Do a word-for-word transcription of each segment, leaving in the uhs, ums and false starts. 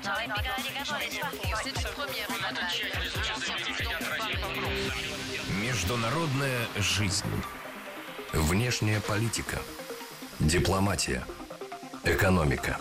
Международная жизнь. Внешняя политика. Дипломатия. Экономика.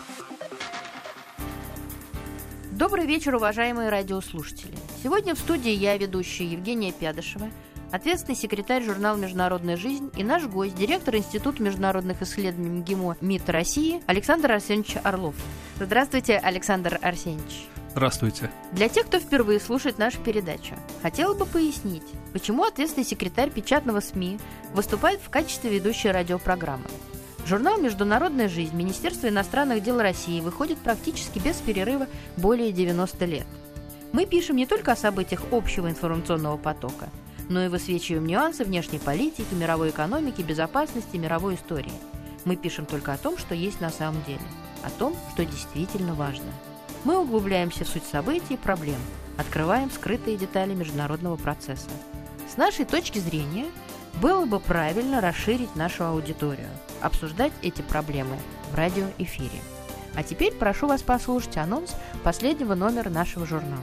Добрый вечер, уважаемые радиослушатели. Сегодня в студии я, ведущая Евгения Пядышева, ответственный секретарь журнала «Международная жизнь» и наш гость, директор Института международных исследований МГИМО МИД России Александр Арсеньевич Орлов. Здравствуйте, Александр Арсеньевич. Здравствуйте. Для тех, кто впервые слушает нашу передачу, хотела бы пояснить, почему ответственный секретарь печатного СМИ выступает в качестве ведущей радиопрограммы. Журнал «Международная жизнь» Министерства иностранных дел России выходит практически без перерыва более девяноста лет. Мы пишем не только о событиях общего информационного потока, но и высвечиваем нюансы внешней политики, мировой экономики, безопасности, мировой истории. Мы пишем только о том, что есть на самом деле, о том, что действительно важно. Мы углубляемся в суть событий и проблем, открываем скрытые детали международного процесса. С нашей точки зрения, было бы правильно расширить нашу аудиторию, обсуждать эти проблемы в радиоэфире. А теперь прошу вас послушать анонс последнего номера нашего журнала.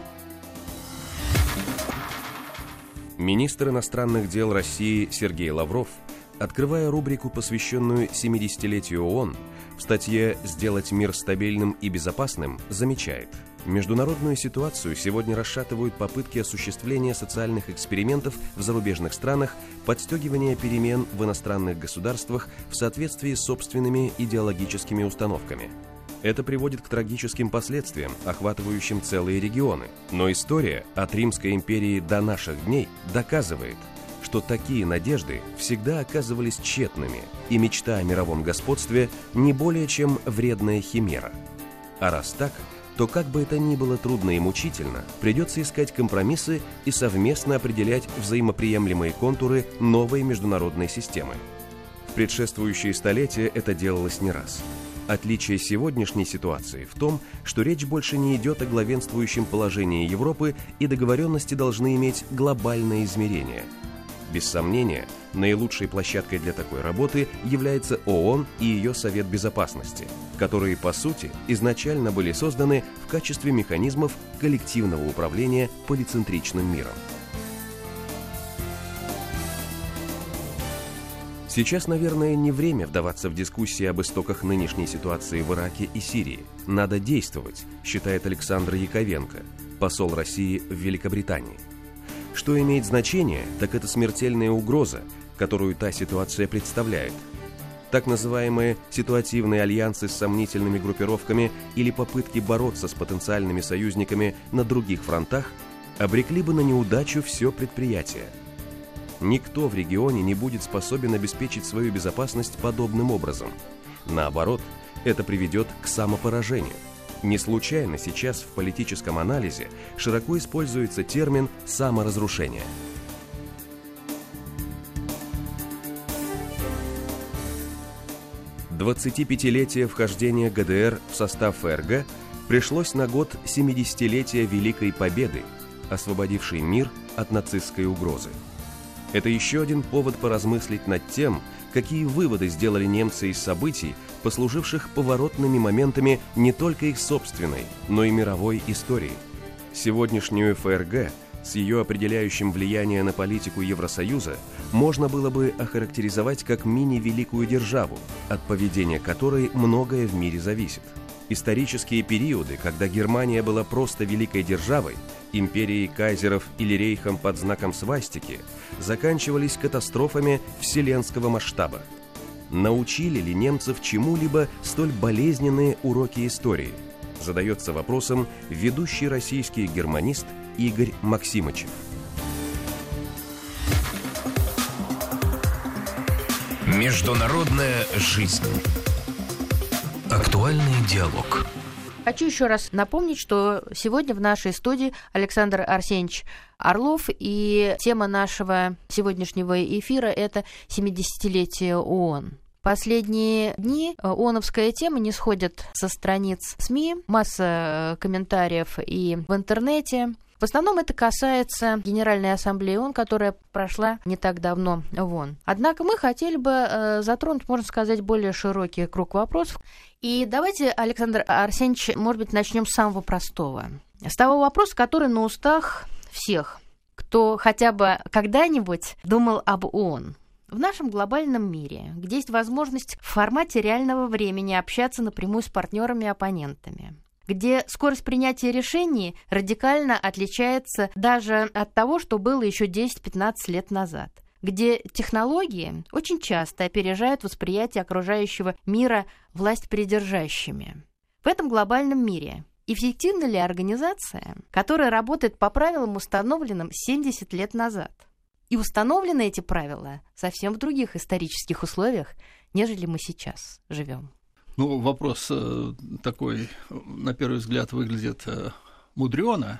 Министр иностранных дел России Сергей Лавров, открывая рубрику, посвященную семидесятилетию ООН, в статье «Сделать мир стабильным и безопасным» замечает: международную ситуацию сегодня расшатывают попытки осуществления социальных экспериментов в зарубежных странах, подстегивания перемен в иностранных государствах в соответствии с собственными идеологическими установками. Это приводит к трагическим последствиям, охватывающим целые регионы. Но история от Римской империи до наших дней доказывает, что такие надежды всегда оказывались тщетными, и мечта о мировом господстве не более чем вредная химера. А раз так, то как бы это ни было трудно и мучительно, придется искать компромиссы и совместно определять взаимоприемлемые контуры новой международной системы. В предшествующие столетия это делалось не раз. Отличие сегодняшней ситуации в том, что речь больше не идет о главенствующем положении Европы, и договоренности должны иметь глобальное измерение. Без сомнения, наилучшей площадкой для такой работы является ООН и ее Совет Безопасности, которые, по сути, изначально были созданы в качестве механизмов коллективного управления полицентричным миром. Сейчас, наверное, не время вдаваться в дискуссии об истоках нынешней ситуации в Ираке и Сирии. Надо действовать, считает Александр Яковенко, посол России в Великобритании. Что имеет значение, так это смертельная угроза, которую та ситуация представляет. Так называемые ситуативные альянсы с сомнительными группировками или попытки бороться с потенциальными союзниками на других фронтах обрекли бы на неудачу все предприятие. Никто в регионе не будет способен обеспечить свою безопасность подобным образом. Наоборот, это приведет к самопоражению. Не случайно сейчас в политическом анализе широко используется термин «саморазрушение». двадцатипятилетие вхождения ГДР в состав ФРГ пришлось на год семидесятилетия Великой Победы, освободившей мир от нацистской угрозы. Это еще один повод поразмыслить над тем, какие выводы сделали немцы из событий, послуживших поворотными моментами не только их собственной, но и мировой истории. Сегодняшнюю ФРГ с ее определяющим влиянием на политику Евросоюза можно было бы охарактеризовать как мини-великую державу, от поведения которой многое в мире зависит. Исторические периоды, когда Германия была просто великой державой, империей кайзеров или рейхом под знаком свастики, заканчивались катастрофами вселенского масштаба. Научили ли немцев чему-либо столь болезненные уроки истории? Задается вопросом ведущий российский германист Игорь Максимычев. Международная жизнь. Актуальный диалог. Хочу еще раз напомнить, что сегодня в нашей студии Александр Арсеньевич Орлов, и тема нашего сегодняшнего эфира – это семидесятилетие ООН. Последние дни ООНовская тема не сходит со страниц СМИ, масса комментариев и в интернете. В основном это касается Генеральной Ассамблеи ООН, которая прошла не так давно в ООН. Однако мы хотели бы э, затронуть, можно сказать, более широкий круг вопросов. И давайте, Александр Арсеньевич, может быть, начнем с самого простого. С того вопроса, который на устах всех, кто хотя бы когда-нибудь думал об ООН. В нашем глобальном мире, где есть возможность в формате реального времени общаться напрямую с партнерами и оппонентами, где скорость принятия решений радикально отличается даже от того, что было еще десять-пятнадцать лет назад, где технологии очень часто опережают восприятие окружающего мира властьпридержащими. В этом глобальном мире эффективна ли организация, которая работает по правилам, установленным семьдесят лет назад? И установлены эти правила совсем в других исторических условиях, нежели мы сейчас живем. Ну, вопрос такой, на первый взгляд, выглядит мудрёно,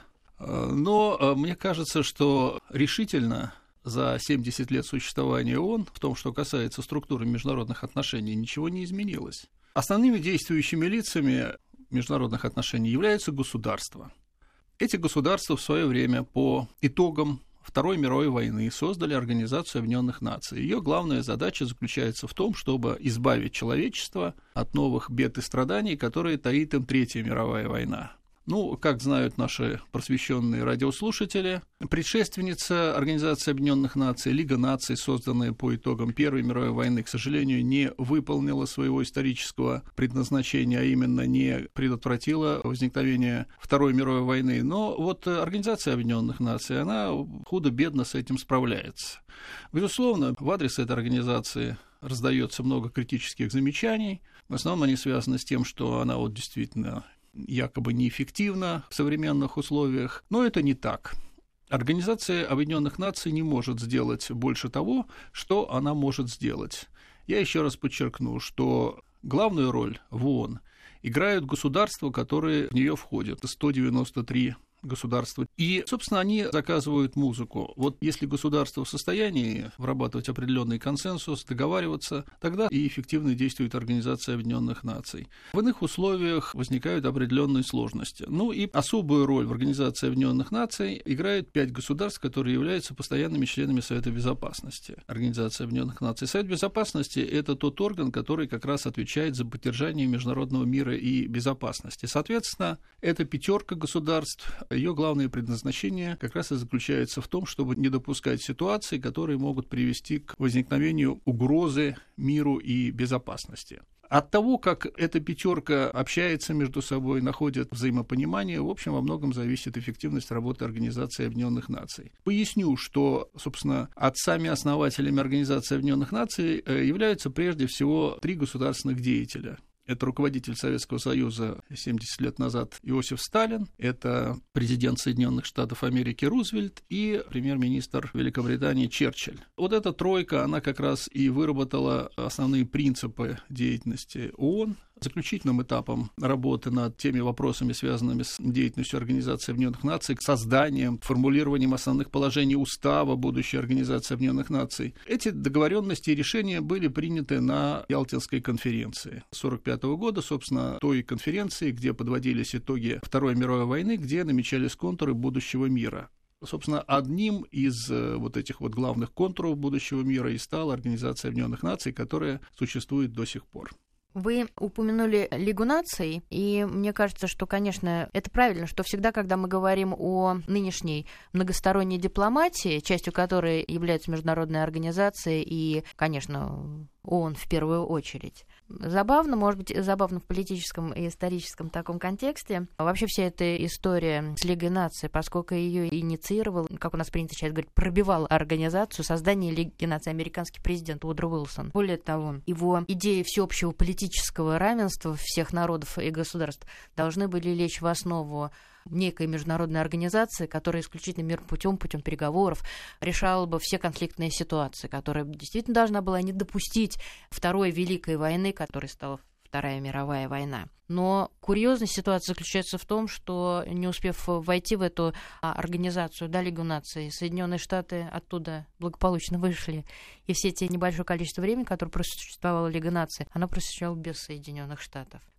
но мне кажется, что решительно за семьдесят лет существования ООН, в том, что касается структуры международных отношений, ничего не изменилось. Основными действующими лицами международных отношений являются государства. Эти государства в свое время по итогам Второй мировой войны создали Организацию Объединенных Наций. Ее главная задача заключается в том, чтобы избавить человечество от новых бед и страданий, которые таит им Третья мировая война. Ну, как знают наши просвещенные радиослушатели, предшественница Организации Объединенных Наций, Лига наций, созданная по итогам Первой мировой войны, к сожалению, не выполнила своего исторического предназначения, а именно не предотвратила возникновение Второй мировой войны. Но вот Организация Объединенных Наций, она худо-бедно с этим справляется. Безусловно, в адрес этой организации раздается много критических замечаний. В основном они связаны с тем, что она вот действительно якобы неэффективна в современных условиях, но это не так. Организация Объединенных Наций не может сделать больше того, что она может сделать. Я еще раз подчеркну, что главную роль в ООН играют государства, которые в нее входят, сто девяносто три государства. И, собственно, они заказывают музыку. Вот если государство в состоянии вырабатывать определенный консенсус, договариваться, тогда и эффективно действует Организация Объединенных Наций. В иных условиях возникают определенные сложности. Ну и особую роль в Организации Объединенных Наций играют пять государств, которые являются постоянными членами Совета Безопасности Организации Объединенных Наций. Совет Безопасности – это тот орган, который как раз отвечает за поддержание международного мира и безопасности. Соответственно, это пятерка государств. Ее главное предназначение как раз и заключается в том, чтобы не допускать ситуаций, которые могут привести к возникновению угрозы миру и безопасности. От того, как эта пятерка общается между собой, находит взаимопонимание, в общем, во многом зависит эффективность работы Организации Объединенных Наций. Поясню, что, собственно, отцами-основателями Организации Объединенных Наций являются прежде всего три государственных деятеля. Это руководитель Советского Союза семьдесят лет назад Иосиф Сталин, это президент Соединенных Штатов Америки Рузвельт и премьер-министр Великобритании Черчилль. Вот эта тройка, она как раз и выработала основные принципы деятельности ООН. Заключительным этапом работы над теми вопросами, связанными с деятельностью Организации Объединенных Наций, созданием, формулированием основных положений устава будущей Организации Объединенных Наций. Эти договоренности и решения были приняты на Ялтинской конференции тысяча девятьсот сорок пятого года, собственно, той конференции, где подводились итоги Второй мировой войны, где намечались контуры будущего мира. Собственно, одним из вот этих вот главных контуров будущего мира и стала Организация Объединенных Наций, которая существует до сих пор. Вы упомянули Лигу наций, и мне кажется, что, конечно, это правильно, что всегда, когда мы говорим о нынешней многосторонней дипломатии, частью которой являются международные организации и, конечно, ООН в первую очередь. Забавно, может быть, забавно в политическом и историческом таком контексте. Вообще вся эта история с Лигой наций, поскольку ее инициировал, как у нас принято сейчас говорить, пробивал организацию создания Лиги наций американский президент Вудро Уилсон. Более того, его идеи всеобщего политического равенства всех народов и государств должны были лечь в основу некой международной организации, которая исключительно мир путем, путем переговоров решала бы все конфликтные ситуации, которая действительно должна была не допустить Второй Великой войны, которой стала Вторая мировая война. Но курьезность ситуации заключается в том, что, не успев войти в эту организацию, да, Лигу наций, Соединенные Штаты оттуда благополучно вышли, и все те небольшое количество времени, которое просуществовала Лига наций, она просуществовала без Соединенных Штатов.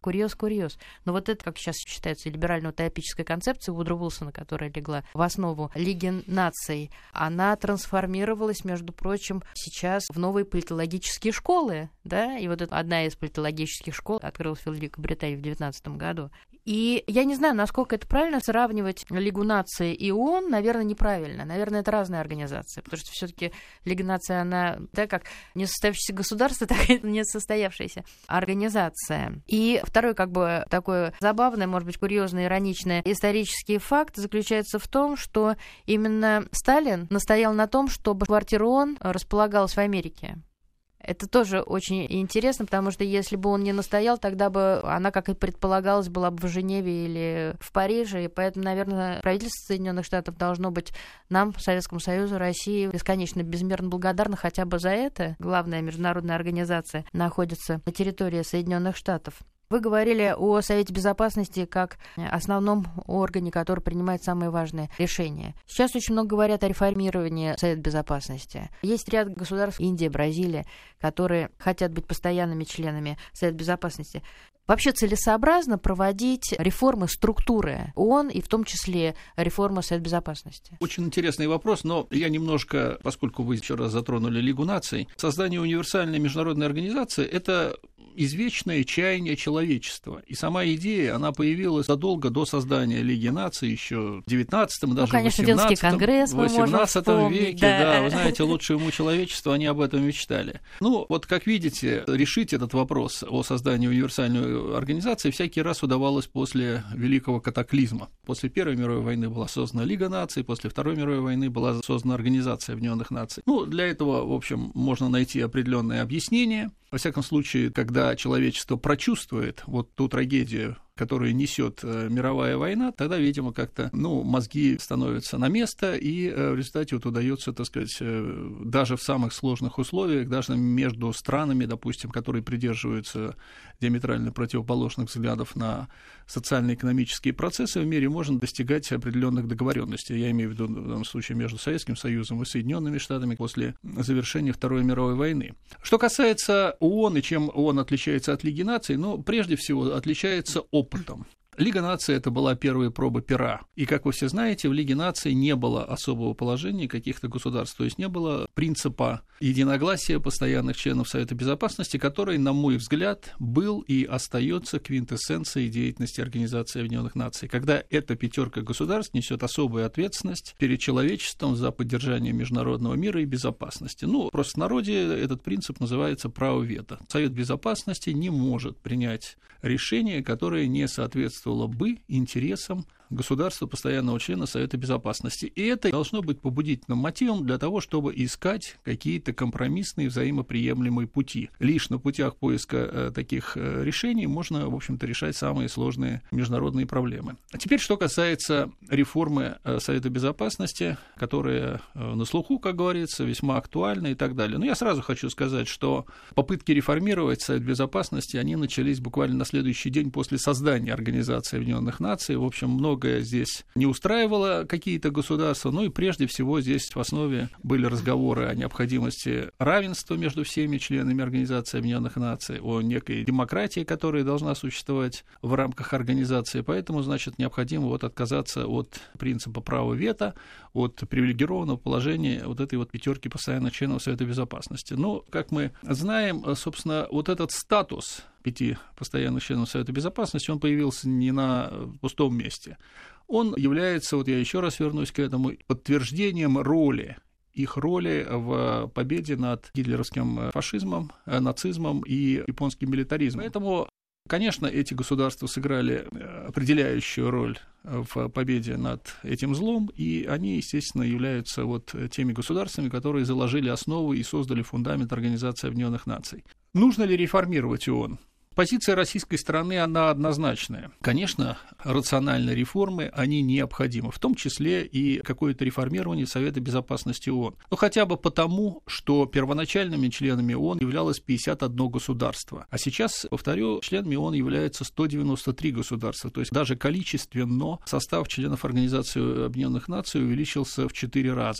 Курьез, курьез. Но вот это, как сейчас считается, либерально-утопическая концепция Вудро Уилсона, которая легла в основу Лиги наций, она трансформировалась, между прочим, сейчас в новые политологические школы, да, и вот это одна из политологических школ открылась в Великобритании в девятнадцатом году. И я не знаю, насколько это правильно сравнивать Лигу наций и ООН, наверное, неправильно. Наверное, это разные организации, потому что все-таки Лига наций, она, да, как несостоявшееся государство, так и несостоявшаяся организация. И второй, как бы, такой забавный, может быть, курьезный, ироничный исторический факт заключается в том, что именно Сталин настоял на том, чтобы квартира ООН располагалась в Америке. Это тоже очень интересно, потому что если бы он не настоял, тогда бы она, как и предполагалось, была бы в Женеве или в Париже, и поэтому, наверное, правительство Соединенных Штатов должно быть нам, Советскому Союзу, России, бесконечно безмерно благодарно хотя бы за это. Главная международная организация находится на территории Соединенных Штатов. Вы говорили о Совете Безопасности как основном органе, который принимает самые важные решения. Сейчас очень много говорят о реформировании Совета Безопасности. Есть ряд государств, Индия, Бразилия, которые хотят быть постоянными членами Совета Безопасности. Вообще целесообразно проводить реформы структуры ООН и в том числе реформы Совета Безопасности? Очень интересный вопрос, но я немножко, поскольку вы еще раз затронули Лигу наций, создание универсальной международной организации – это извечное чаяние человечества. И сама идея, она появилась задолго до создания Лиги наций, еще в девятнадцатом, даже ну, конечно, в восемнадцатом, Венский конгресс мы восемнадцатом веке, да. да, вы знаете, лучше уму человечества, они об этом мечтали. Ну, вот как видите, решить этот вопрос о создании универсальной организации всякий раз удавалось после великого катаклизма. После Первой мировой войны была создана Лига наций, после Второй мировой войны была создана Организация Объединенных Наций. Ну, для этого, в общем, можно найти определенные объяснения. Во всяком случае, когда человечество прочувствует вот ту трагедию, которую несет мировая война, тогда, видимо, как-то, ну, мозги становятся на место, и в результате вот удается, так сказать, даже в самых сложных условиях, даже между странами, допустим, которые придерживаются диаметрально противоположных взглядов на социально-экономические процессы в мире, можно достигать определенных договоренностей. Я имею в виду в данном случае между Советским Союзом и Соединенными Штатами после завершения Второй мировой войны. Что касается ООН и чем ООН отличается от Лиги наций, ну, прежде всего, отличается опытом. Лига наций – это была первая проба пера. И, как вы все знаете, в Лиге наций не было особого положения каких-то государств, то есть не было принципа единогласия постоянных членов Совета Безопасности, который, на мой взгляд, был и остается квинтэссенцией деятельности Организации Объединенных Наций, когда эта пятерка государств несет особую ответственность перед человечеством за поддержание международного мира и безопасности. Ну, в простонародье этот принцип называется право вето. Совет Безопасности не может принять решение, которое не соответствует бы интересам государства, постоянного члена Совета Безопасности. И это должно быть побудительным мотивом для того, чтобы искать какие-то компромиссные, взаимоприемлемые пути. Лишь на путях поиска э, таких э, решений можно, в общем-то, решать самые сложные международные проблемы. А теперь, что касается реформы э, Совета Безопасности, которая э, на слуху, как говорится, весьма актуальна и так далее. Но я сразу хочу сказать, что попытки реформировать Совет Безопасности, они начались буквально на следующий день после создания Организации Объединенных Наций. В общем, много здесь не устраивало какие-то государства, ну и прежде всего здесь в основе были разговоры о необходимости равенства между всеми членами Организации Объединенных Наций, о некой демократии, которая должна существовать в рамках организации, поэтому, значит, необходимо вот отказаться от принципа права вето, от привилегированного положения вот этой вот пятерки постоянных членов Совета Безопасности. Но, как мы знаем, собственно, вот этот статус пяти постоянных членов Совета Безопасности, он появился не на пустом месте. Он является, вот я еще раз вернусь к этому, подтверждением роли, их роли в победе над гитлеровским фашизмом, нацизмом и японским милитаризмом. Поэтому, конечно, эти государства сыграли определяющую роль в победе над этим злом, и они, естественно, являются вот теми государствами, которые заложили основу и создали фундамент Организации Объединенных Наций. Нужно ли реформировать ООН? Позиция российской стороны, она однозначная. Конечно, рациональные реформы, они необходимы, в том числе и какое-то реформирование Совета Безопасности ООН. Но хотя бы потому, что первоначальными членами ООН являлось пятьдесят одно государство, а сейчас, повторю, членами ООН является сто девяносто три государства, то есть даже количественно состав членов Организации Объединенных Наций увеличился в четыре раза.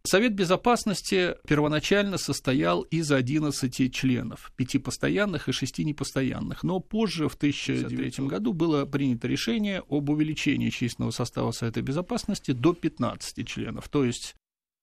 Совет Безопасности первоначально состоял из одиннадцати членов, пяти постоянных и шести непостоянных, но позже, в тысяча девятьсот шестьдесят третьем году, было принято решение об увеличении численного состава Совета Безопасности до пятнадцати членов, то есть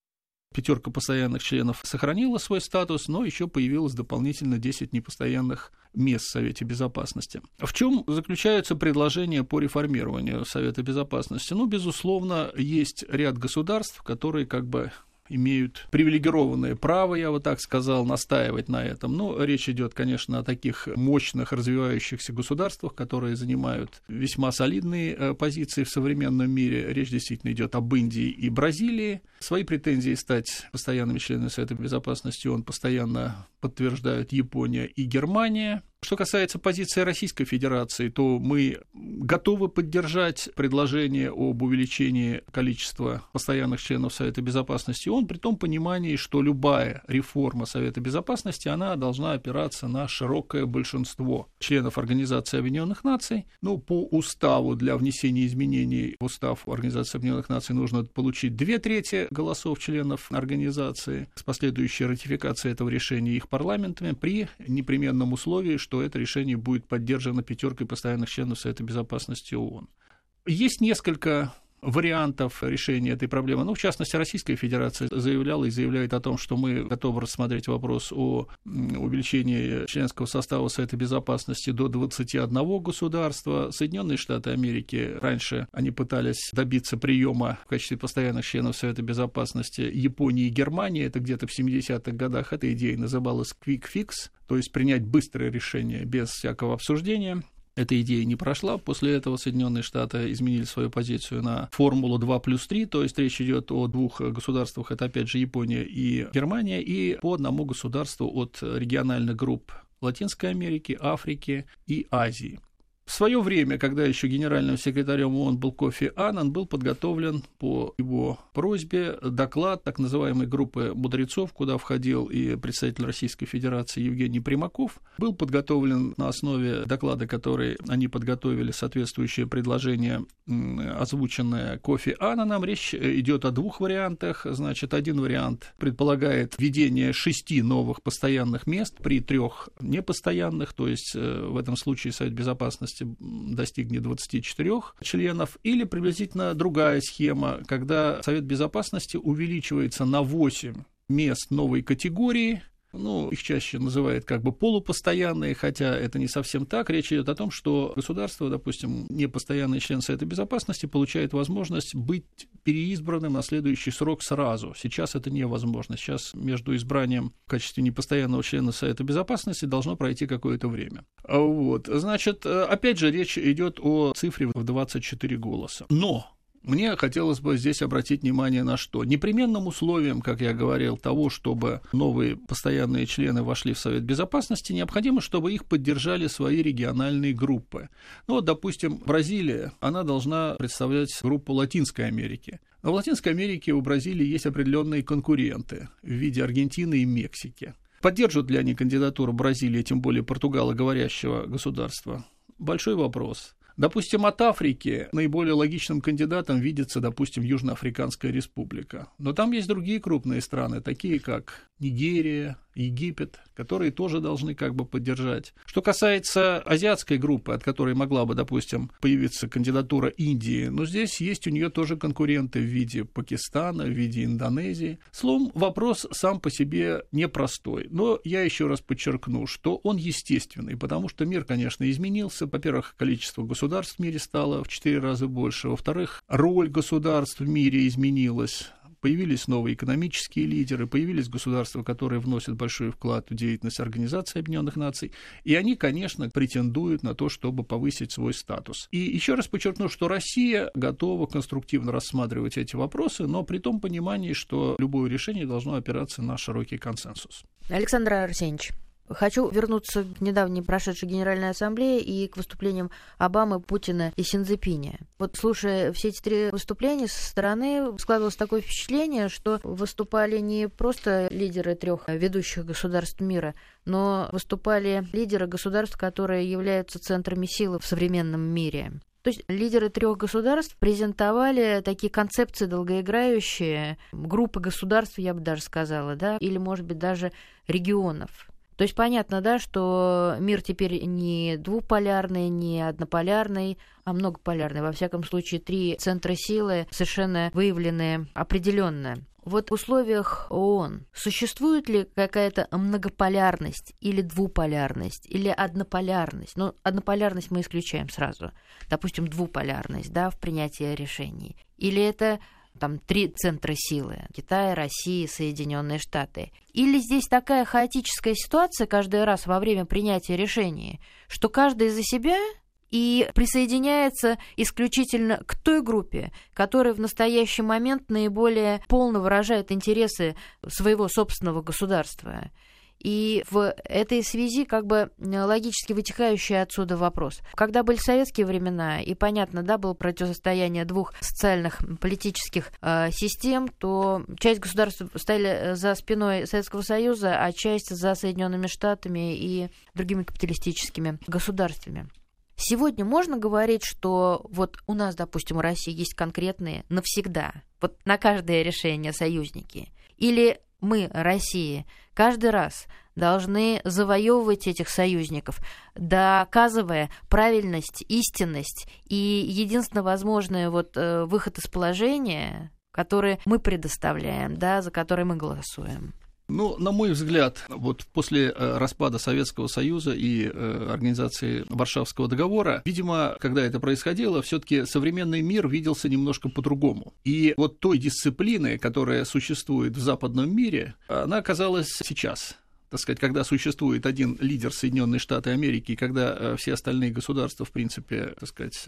пятерка постоянных членов сохранила свой статус, но еще появилось дополнительно десять непостоянных мест в Совете Безопасности. В чем заключаются предложения по реформированию Совета Безопасности? Ну, безусловно, есть ряд государств, которые как бы имеют привилегированное право, я вот так сказал, настаивать на этом. Но речь идет, конечно, о таких мощных развивающихся государствах, которые занимают весьма солидные позиции в современном мире. Речь действительно идет об Индии и Бразилии. Свои претензии стать постоянными членами Совета Безопасности он постоянно подтверждают Япония и Германия. Что касается позиции Российской Федерации, то мы готовы поддержать предложение об увеличении количества постоянных членов Совета Безопасности ООН, при том понимании, что любая реформа Совета Безопасности, она должна опираться на широкое большинство членов Организации Объединенных Наций. Ну, по уставу для внесения изменений в устав Организации Объединенных Наций нужно получить две трети голосов членов организации с последующей ратификацией этого решения их парламентами при непременном условии, что это решение будет поддержано пятеркой постоянных членов Совета Безопасности ООН. Есть несколько вариантов решения этой проблемы. Ну, в частности, Российская Федерация заявляла и заявляет о том, что мы готовы рассмотреть вопрос о увеличении членского состава Совета Безопасности до двадцати одного государства. Соединенные Штаты Америки, раньше они пытались добиться приема в качестве постоянных членов Совета Безопасности Японии и Германии. Это где-то в семидесятых годах. Эта идея называлась quick fix, то есть принять быстрое решение без всякого обсуждения. Эта идея не прошла. После этого Соединенные Штаты изменили свою позицию на формулу два плюс три, то есть речь идет о двух государствах, это опять же Япония и Германия, и по одному государству от региональных групп Латинской Америки, Африки и Азии. В свое время, когда еще генеральным секретарем ООН был Кофи Аннан, был подготовлен по его просьбе доклад так называемой группы мудрецов, куда входил и представитель Российской Федерации Евгений Примаков. Был подготовлен на основе доклада, который они подготовили, соответствующее предложение, озвученное Кофи Аннаном. Речь идет о двух вариантах. Значит, один вариант предполагает введение шести новых постоянных мест при трех непостоянных, то есть в этом случае Совет Безопасности достигнет двадцати четырёх членов, или приблизительно другая схема, когда Совет Безопасности увеличивается на восемь мест новой категории. Ну, их чаще называют как бы полупостоянные, хотя это не совсем так. Речь идет о том, что государство, допустим, непостоянный член Совета Безопасности, получает возможность быть переизбранным на следующий срок сразу. Сейчас это невозможно. Сейчас между избранием в качестве непостоянного члена Совета Безопасности должно пройти какое-то время. Вот. Значит, опять же, речь идет о цифре в двадцать четыре голоса. Но мне хотелось бы здесь обратить внимание на что. Непременным условием, как я говорил, того, чтобы новые постоянные члены вошли в Совет Безопасности, необходимо, чтобы их поддержали свои региональные группы. Ну вот, допустим, Бразилия, она должна представлять группу Латинской Америки. Но в Латинской Америке у Бразилии есть определенные конкуренты в виде Аргентины и Мексики. Поддержат ли они кандидатуру Бразилии, тем более португалоговорящего государства? Большой вопрос. Допустим, от Африки наиболее логичным кандидатом видится, допустим, Южноафриканская республика. Но там есть другие крупные страны, такие как Нигерия, Египет, которые тоже должны как бы поддержать. Что касается азиатской группы, от которой могла бы, допустим, появиться кандидатура Индии, но здесь есть у нее тоже конкуренты в виде Пакистана, в виде Индонезии. Словом, вопрос сам по себе непростой. Но я еще раз подчеркну, что он естественный, потому что мир, конечно, изменился. Во-первых, количество государств в мире стало в четыре раза больше. Во-вторых, роль государств в мире изменилась. Появились новые экономические лидеры, появились государства, которые вносят большой вклад в деятельность Организации Объединенных Наций, и они, конечно, претендуют на то, чтобы повысить свой статус. И еще раз подчеркну, что Россия готова конструктивно рассматривать эти вопросы, но при том понимании, что любое решение должно опираться на широкий консенсус. Александр Арсеньевич, хочу вернуться к недавней прошедшей Генеральной Ассамблее и к выступлениям Обамы, Путина и Синьцзепиня. Вот слушая все эти три выступления со стороны, складывалось такое впечатление, что выступали не просто лидеры трех ведущих государств мира, но выступали лидеры государств, которые являются центрами силы в современном мире. То есть лидеры трех государств презентовали такие концепции долгоиграющие, группы государств, я бы даже сказала, да, или, может быть, даже регионов. То есть понятно, да, что мир теперь не двуполярный, не однополярный, а многополярный. Во всяком случае, три центра силы совершенно выявлены определенно. Вот в условиях ООН существует ли какая-то многополярность или двуполярность, или однополярность? Ну, однополярность мы исключаем сразу. Допустим, двуполярность, да, в принятии решений. Или это там три центра силы – Китай, Россия, Соединенные Штаты. Или здесь такая хаотическая ситуация каждый раз во время принятия решений, что каждый за себя и присоединяется исключительно к той группе, которая в настоящий момент наиболее полно выражает интересы своего собственного государства. И в этой связи как бы логически вытекающий отсюда вопрос. Когда были советские времена, и понятно, да, было противостояние двух социальных политических э, систем, то часть государств стояли за спиной Советского Союза, а часть за Соединенными Штатами и другими капиталистическими государствами. Сегодня можно говорить, что вот у нас, допустим, у России есть конкретные навсегда, вот на каждое решение союзники, или мы, Россия, каждый раз должны завоевывать этих союзников, доказывая правильность, истинность и единственно возможный вот выход из положения, который мы предоставляем, да, за который мы голосуем. Ну, на мой взгляд, вот после распада Советского Союза и организации Варшавского договора, видимо, когда это происходило, все-таки современный мир виделся немножко по-другому. И вот той дисциплины, которая существует в западном мире, она оказалась сейчас. Так сказать, когда существует один лидер Соединенные Штаты Америки, и когда все остальные государства, в принципе, так сказать,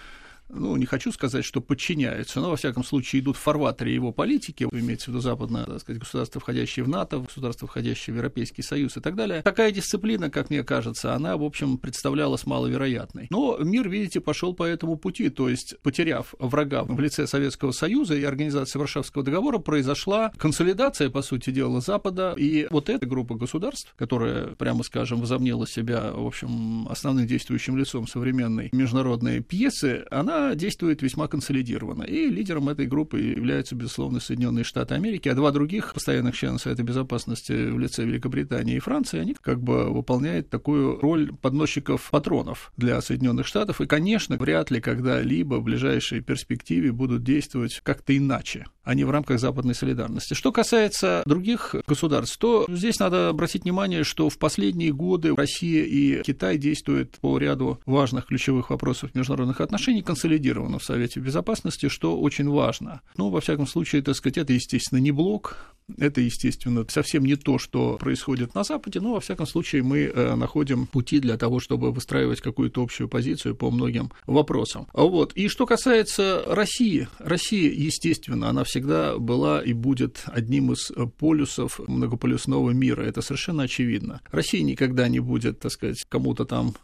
ну, не хочу сказать, что подчиняются, но, во всяком случае, идут в фарватере его политики, имеется в виду западное, так сказать, государства, входящие в НАТО, государства, входящие в Европейский Союз и так далее. Такая дисциплина, как мне кажется, она, в общем, представлялась маловероятной. Но мир, видите, пошел по этому пути, то есть, потеряв врага в лице Советского Союза и организации Варшавского договора, произошла консолидация, по сути дела, Запада, и вот эта группа государств, которая, прямо скажем, возомнила себя, в общем, основным действующим лицом современной международной пьесы, она действует весьма консолидированно. И лидером этой группы являются, безусловно, Соединенные Штаты Америки, а два других постоянных члена Совета Безопасности в лице Великобритании и Франции, они как бы выполняют такую роль подносчиков патронов для Соединенных Штатов. И, конечно, вряд ли когда-либо в ближайшей перспективе будут действовать как-то иначе, а не в рамках западной солидарности. Что касается других государств, то здесь надо обратить внимание, что в последние годы Россия и Китай действуют по ряду важных ключевых вопросов международных отношений консолидированно в Совете Безопасности, что очень важно. Ну, во всяком случае, так сказать, это, естественно, не блок, это, естественно, совсем не то, что происходит на Западе, но, во всяком случае, мы э, находим пути для того, чтобы выстраивать какую-то общую позицию по многим вопросам. Вот. И что касается России, Россия, естественно, она всегда была и будет одним из полюсов многополюсного мира, это совершенно очевидно. Россия никогда не будет, так сказать, кому-то там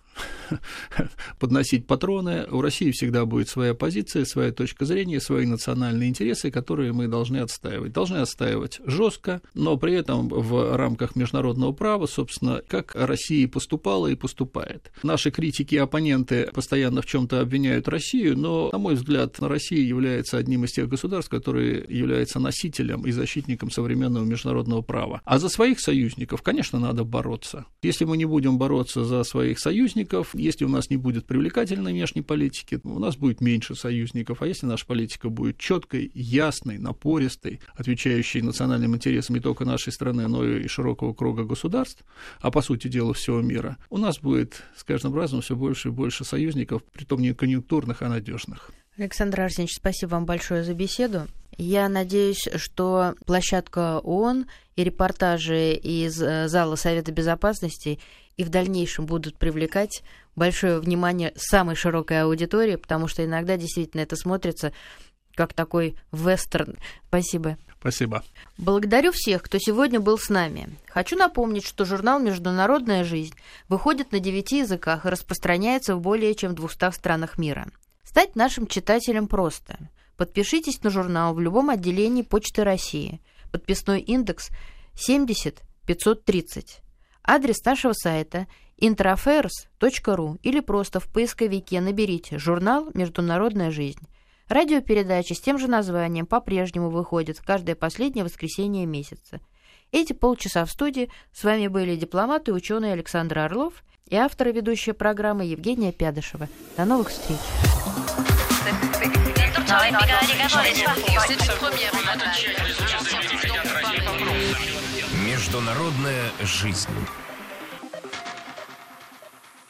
подносить патроны. У России всегда будет своя позиция, своя точка зрения, свои национальные интересы, которые мы должны отстаивать. Должны отстаивать жестко, но при этом в рамках международного права, собственно, как Россия поступала и поступает. Наши критики и оппоненты постоянно в чем-то обвиняют Россию, но, на мой взгляд, Россия является одним из тех государств, которые являются носителем и защитником современного международного права. А за своих союзников, конечно, надо бороться. Если мы не будем бороться за своих союзников, если у нас не будет привлекательной внешней политики, у нас будет меньше союзников, а если наша политика будет четкой, ясной, напористой, отвечающей национальным интересам не только нашей страны, но и широкого круга государств, а по сути дела всего мира, у нас будет с каждым разом все больше и больше союзников, притом не конъюнктурных, а надежных. Александр Арсеньевич, спасибо вам большое за беседу. Я надеюсь, что площадка ООН и репортажи из зала Совета Безопасности и в дальнейшем будут привлекать большое внимание самой широкой аудитории, потому что иногда действительно это смотрится как такой вестерн. Спасибо. Спасибо. Благодарю всех, кто сегодня был с нами. Хочу напомнить, что журнал «Международная жизнь» выходит на девяти языках и распространяется в более чем двухстах странах мира. Стать нашим читателем просто. Подпишитесь на журнал в любом отделении Почты России. Подписной индекс семьдесят пятьсот тридцать. Адрес нашего сайта интерафэрс точка ру или просто в поисковике наберите «Журнал «Международная жизнь». Радиопередача с тем же названием по-прежнему выходит каждое последнее воскресенье месяца. Эти полчаса в студии с вами были дипломат и ученый Александр Орлов и автор и ведущая программы Евгения Пядышева. До новых встреч! Международная жизнь.